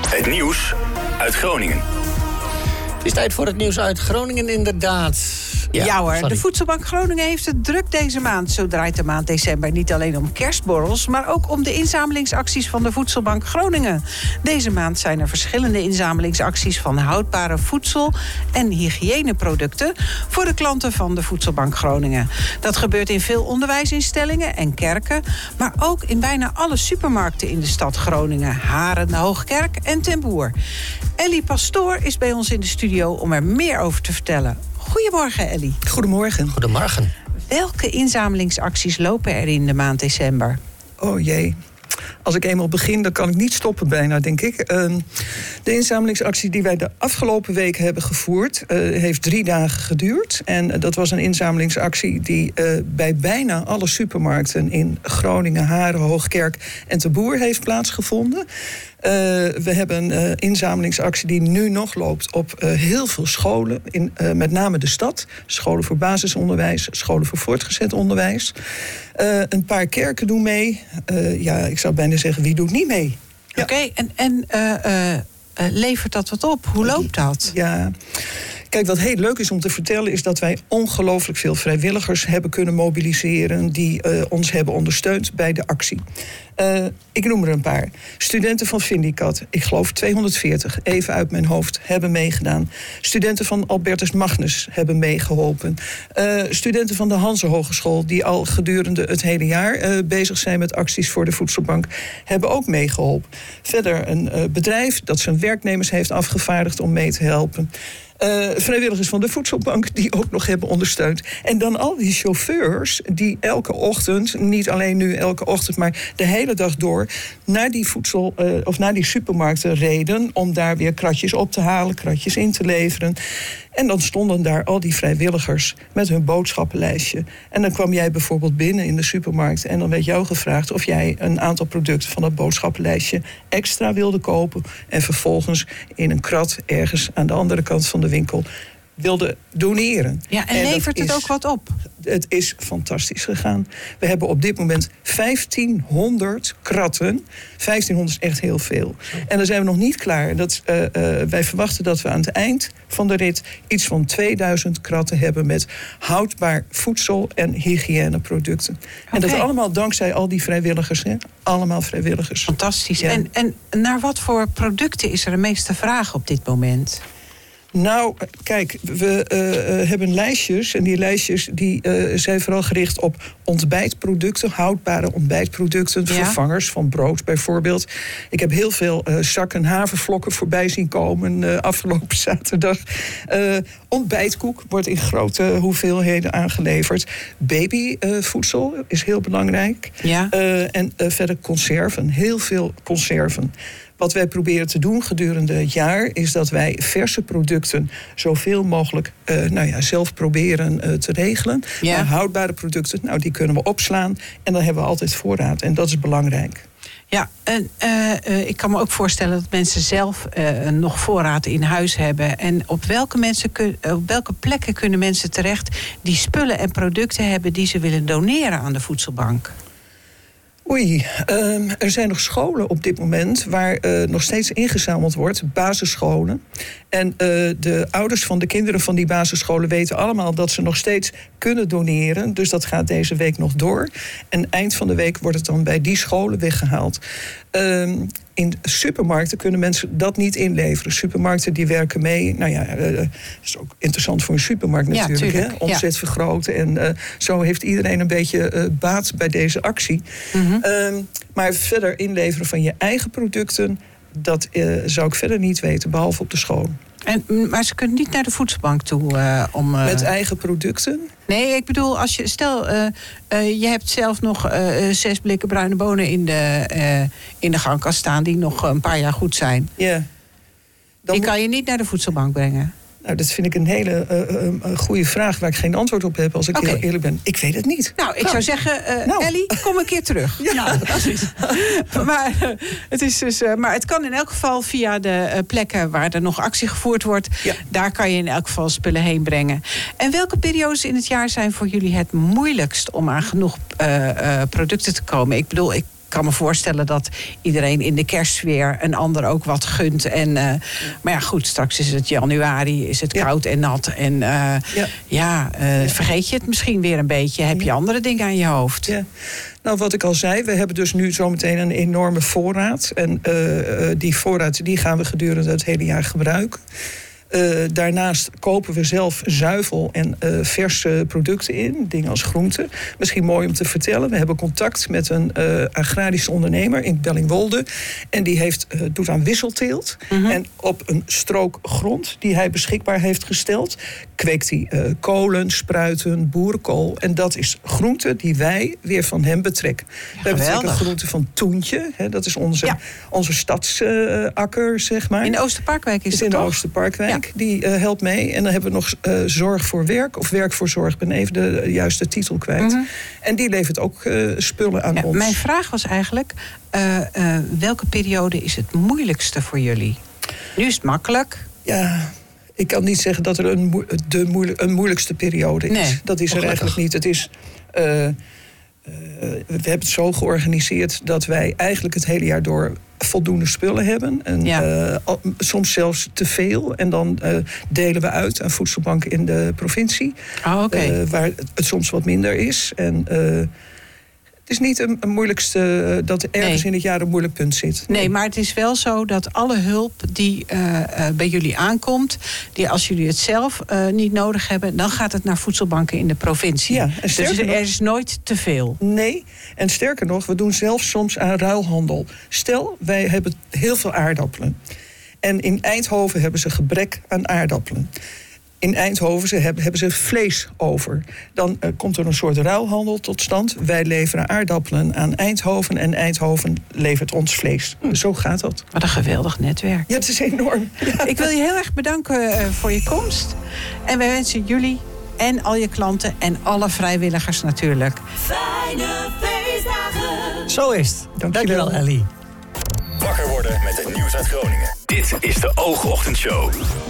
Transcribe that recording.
Het nieuws uit Groningen. Het is tijd voor het nieuws uit Groningen, inderdaad. Ja hoor, de Voedselbank Groningen heeft het druk deze maand. Zo draait de maand december niet alleen om kerstborrels, maar ook om de inzamelingsacties van de Voedselbank Groningen. Deze maand zijn er verschillende inzamelingsacties van houdbare voedsel- en hygiëneproducten voor de klanten van de Voedselbank Groningen. Dat gebeurt in veel onderwijsinstellingen en kerken, maar ook in bijna alle supermarkten in de stad Groningen, Haren, Hoogkerk en Ten Boer. Ellie Pastoor is bij ons in de studio om er meer over te vertellen. Goedemorgen, Ellie. Goedemorgen. Goedemorgen. Welke inzamelingsacties lopen er in de maand december? Oh jee. Als ik eenmaal begin, dan kan ik niet stoppen bijna, denk ik. De inzamelingsactie die wij de afgelopen week hebben gevoerd, heeft 3 dagen geduurd. En dat was een inzamelingsactie die bij bijna alle supermarkten in Groningen, Haren, Hoogkerk en Ten Boer heeft plaatsgevonden. We hebben een inzamelingsactie die nu nog loopt op heel veel scholen, in met name de stad. Scholen voor basisonderwijs, scholen voor voortgezet onderwijs. Een paar kerken doen mee. Ik zou bijna zeggen, wie doet niet mee? Ja. Oké, en levert dat wat op? Hoe loopt dat? Ja. Kijk, wat heel leuk is om te vertellen is dat wij ongelooflijk veel vrijwilligers hebben kunnen mobiliseren die ons hebben ondersteund bij de actie. Ik noem er een paar. Studenten van Vindicat, ik geloof 240, even uit mijn hoofd, hebben meegedaan. Studenten van Albertus Magnus hebben meegeholpen. Studenten van de Hanze Hogeschool, die al gedurende het hele jaar bezig zijn met acties voor de Voedselbank, hebben ook meegeholpen. Verder een bedrijf dat zijn werknemers heeft afgevaardigd om mee te helpen. Vrijwilligers van de Voedselbank die ook nog hebben ondersteund. En dan al die chauffeurs die elke ochtend, niet alleen nu elke ochtend, maar de hele dag door naar die naar die supermarkten reden om daar weer kratjes op te halen, kratjes in te leveren. En dan stonden daar al die vrijwilligers met hun boodschappenlijstje. En dan kwam jij bijvoorbeeld binnen in de supermarkt en dan werd jou gevraagd of jij een aantal producten van dat boodschappenlijstje extra wilde kopen en vervolgens in een krat ergens aan de andere kant van de winkel wilde doneren. Ja, en levert het ook wat op? Het is fantastisch gegaan. We hebben op dit moment 1500 kratten. 1500 is echt heel veel. En dan zijn we nog niet klaar. Wij verwachten dat we aan het eind van de rit iets van 2000 kratten hebben met houdbaar voedsel- en hygiëneproducten. Okay. En dat allemaal dankzij al die vrijwilligers. Hè? Allemaal vrijwilligers. Fantastisch. Ja. En naar wat voor producten is er de meeste vraag op dit moment? Nou, kijk, we hebben lijstjes. En die lijstjes die, zijn vooral gericht op ontbijtproducten, houdbare ontbijtproducten, vervangers van brood bijvoorbeeld. Ik heb heel veel zakken havervlokken voorbij zien komen afgelopen zaterdag. Ontbijtkoek wordt in grote hoeveelheden aangeleverd. Babyvoedsel is heel belangrijk. Ja. En verder conserven, heel veel conserven. Wat wij proberen te doen gedurende het jaar is dat wij verse producten zoveel mogelijk zelf proberen te regelen. Ja. Maar houdbare producten, die kunnen we opslaan en dan hebben we altijd voorraad. En dat is belangrijk. Ja, en ik kan me ook voorstellen dat mensen zelf nog voorraad in huis hebben. En op welke plekken kunnen mensen terecht die spullen en producten hebben die ze willen doneren aan de Voedselbank? Oei, er zijn nog scholen op dit moment waar nog steeds ingezameld wordt, basisscholen. En de ouders van de kinderen van die basisscholen weten allemaal dat ze nog steeds kunnen doneren. Dus dat gaat deze week nog door. En eind van de week wordt het dan bij die scholen weggehaald. In supermarkten kunnen mensen dat niet inleveren. Supermarkten die werken mee. Dat is ook interessant voor een supermarkt natuurlijk. Ja, omzet vergroten. En zo heeft iedereen een beetje baat bij deze actie. Mm-hmm. Maar verder inleveren van je eigen producten, dat zou ik verder niet weten, behalve op de school. Maar ze kunnen niet naar de Voedselbank toe om... Met eigen producten? Nee, ik bedoel, als je hebt zelf nog 6 blikken bruine bonen in de gangkast staan die nog een paar jaar goed zijn. Ja. Die kan je niet naar de Voedselbank brengen. Nou, dat vind ik een hele goede vraag waar ik geen antwoord op heb als ik heel eerlijk ben. Ik weet het niet. Nou, ik zou zeggen, Ellie, kom een keer terug. Ja, precies. Maar het kan in elk geval via de plekken waar er nog actie gevoerd wordt. Ja. Daar kan je in elk geval spullen heen brengen. En welke periodes in het jaar zijn voor jullie het moeilijkst om aan genoeg producten te komen? Ik bedoel, ik kan me voorstellen dat iedereen in de kerstsfeer een ander ook wat gunt. Maar ja, goed, straks is het januari, is het koud en nat. En vergeet je het misschien weer een beetje. Heb je andere dingen aan je hoofd? Ja. Nou, wat ik al zei, we hebben dus nu zometeen een enorme voorraad. En die voorraad die gaan we gedurende het hele jaar gebruiken. Daarnaast kopen we zelf zuivel en verse producten in. Dingen als groenten. Misschien mooi om te vertellen. We hebben contact met een agrarische ondernemer in Bellingwolde. En die doet aan wisselteelt. Mm-hmm. En op een strook grond die hij beschikbaar heeft gesteld, kweekt hij kolen, spruiten, boerenkool. En dat is groente die wij weer van hem betrekken. We betrekken groente van Toentje. Hè, dat is onze stadsakker, zeg maar. In de Oosterparkwijk is het in de toch? Oosterparkwijk. Ja. Die helpt mee. En dan hebben we nog Zorg voor Werk. Of Werk voor Zorg. Ik ben even de juiste titel kwijt. Mm-hmm. En die levert ook spullen aan ons. Mijn vraag was eigenlijk, welke periode is het moeilijkste voor jullie? Nu is het makkelijk. Ja, ik kan niet zeggen dat er een moeilijkste periode is. Nee, dat is er eigenlijk niet. Het is... we hebben het zo georganiseerd dat wij eigenlijk het hele jaar door voldoende spullen hebben. En soms zelfs te veel. En dan delen we uit aan voedselbanken in de provincie. Waar het soms wat minder is. En het is niet een moeilijkste dat ergens in het jaar een moeilijk punt zit. Nee, maar het is wel zo dat alle hulp die bij jullie aankomt, die als jullie het zelf niet nodig hebben, dan gaat het naar voedselbanken in de provincie. Ja, dus er is nooit te veel. Nee, en sterker nog, we doen zelfs soms aan ruilhandel. Stel, wij hebben heel veel aardappelen. En in Eindhoven hebben ze gebrek aan aardappelen. In Eindhoven hebben ze vlees over. Dan komt er een soort ruilhandel tot stand. Wij leveren aardappelen aan Eindhoven en Eindhoven levert ons vlees. Zo gaat dat. Wat een geweldig netwerk. Ja, het is enorm. Ja. Ik wil je heel erg bedanken voor je komst. En wij wensen jullie en al je klanten en alle vrijwilligers natuurlijk fijne feestdagen. Zo is het. Dankjewel, Ellie. Wakker worden met het nieuws uit Groningen. Dit is de Oogochtendshow.